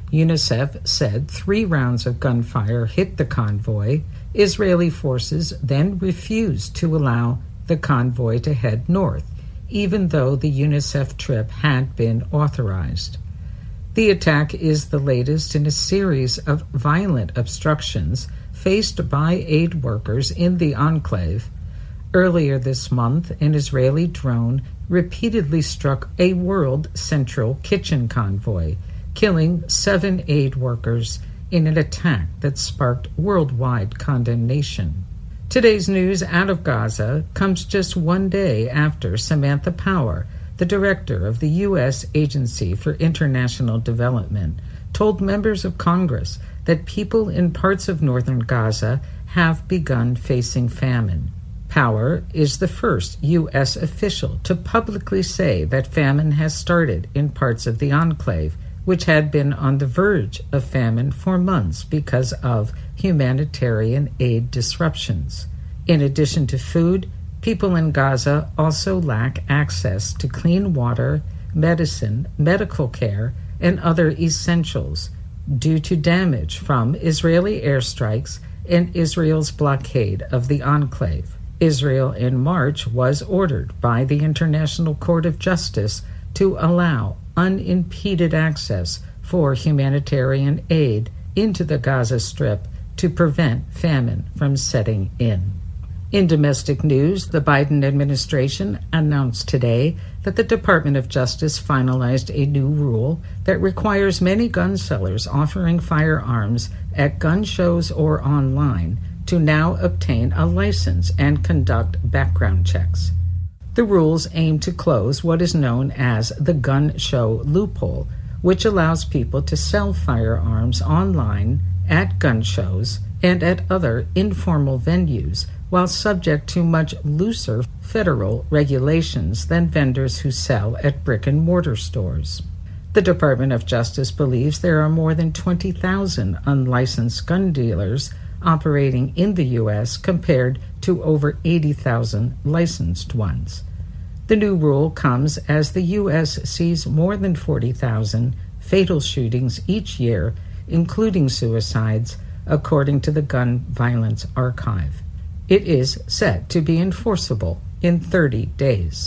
UNICEF said three rounds of gunfire hit the convoy. Israeli forces then refused to allow the convoy to head north, even though the UNICEF trip had been authorized. The attack is the latest in a series of violent obstructions faced by aid workers in the enclave. Earlier this month, an Israeli drone repeatedly struck a World Central Kitchen convoy, killing seven aid workers in an attack that sparked worldwide condemnation. Today's news out of Gaza comes just one day after Samantha Power, the director of the U S Agency for International Development, told members of Congress that people in parts of northern Gaza have begun facing famine. Power is the first U S official to publicly say that famine has started in parts of the enclave, which had been on the verge of famine for months because of humanitarian aid disruptions. In addition to food, people in Gaza also lack access to clean water, medicine, medical care, and other essentials due to damage from Israeli airstrikes and Israel's blockade of the enclave. Israel in March was ordered by the International Court of Justice to allow unimpeded access for humanitarian aid into the Gaza Strip to prevent famine from setting in. In domestic news, the Biden administration announced today that the Department of Justice finalized a new rule that requires many gun sellers offering firearms at gun shows or online to now obtain a license and conduct background checks. The rules aim to close what is known as the gun show loophole, which allows people to sell firearms online at gun shows and at other informal venues while subject to much looser federal regulations than vendors who sell at brick-and-mortar stores. The Department of Justice believes there are more than twenty thousand unlicensed gun dealers operating in the U S compared to over eighty thousand licensed ones. The new rule comes as the U S sees more than forty thousand fatal shootings each year, including suicides, according to the Gun Violence Archive. It is set to be enforceable in thirty days.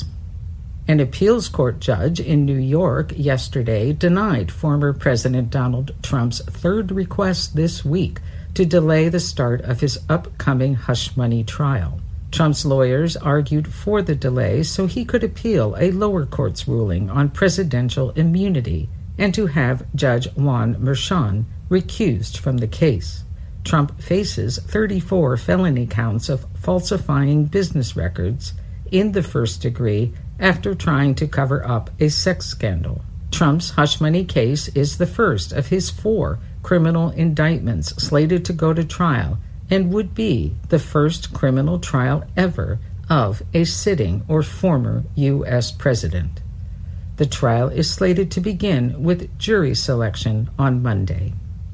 An appeals court judge in New York yesterday denied former President Donald Trump's third request this week to delay the start of his upcoming hush money trial. Trump's lawyers argued for the delay so he could appeal a lower court's ruling on presidential immunity and to have Judge Juan Merchan recused from the case. Trump faces thirty-four felony counts of falsifying business records in the first degree after trying to cover up a sex scandal. Trump's hush money case is the first of his four criminal indictments slated to go to trial and would be the first criminal trial ever of a sitting or former U S president. The trial is slated to begin with jury selection on Monday.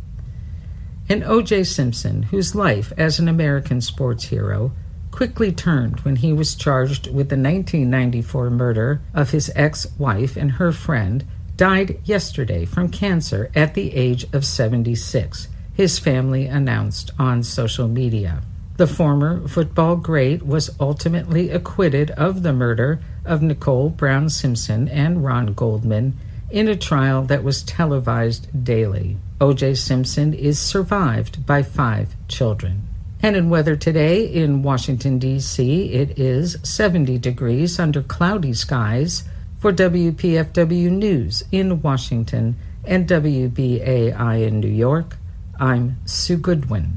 And O J Simpson, whose life as an American sports hero quickly turned when he was charged with the nineteen ninety-four murder of his ex-wife and her friend, died yesterday from cancer at the age of seventy-six, his family announced on social media. The former football great was ultimately acquitted of the murder of Nicole Brown Simpson and Ron Goldman in a trial that was televised daily. O J Simpson is survived by five children. And in weather today in Washington, D C, it is seventy degrees under cloudy skies. For W P F W News in Washington and W B A I in New York, I'm Sue Goodwin.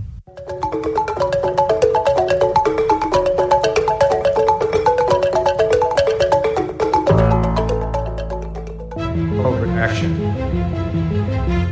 Action.